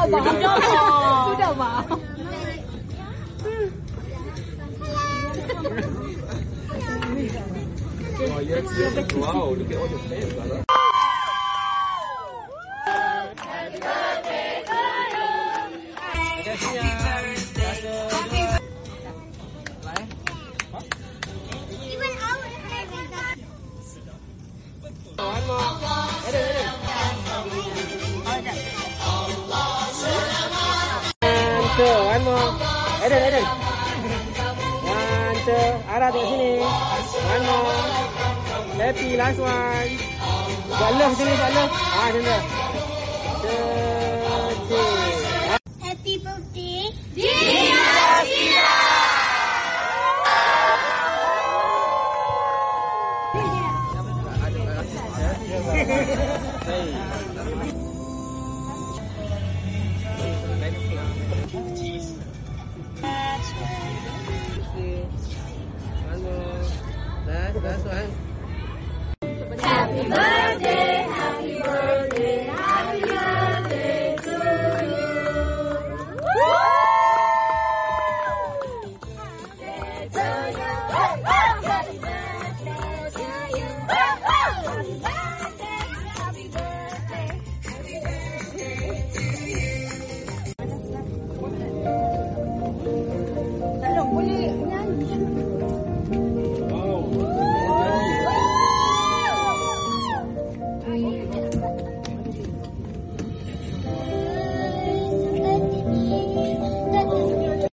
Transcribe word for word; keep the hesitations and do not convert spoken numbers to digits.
吧，有点吧。 哇，也也哇哦，你给我就拍一个了。 One more. Eden, Eden. One, two. Ara tengok sini. One more. Happy last one. Buat love sini, buat love. Ah, macam tu. Happy birthday. Dia Dia. Last one. Happy birthday, happy birthday, happy birthday to you. Happy birthday to you. Happy birthday to you. Happy birthday, happy birthday, happy birthday to you. Tak boleh nyanyi.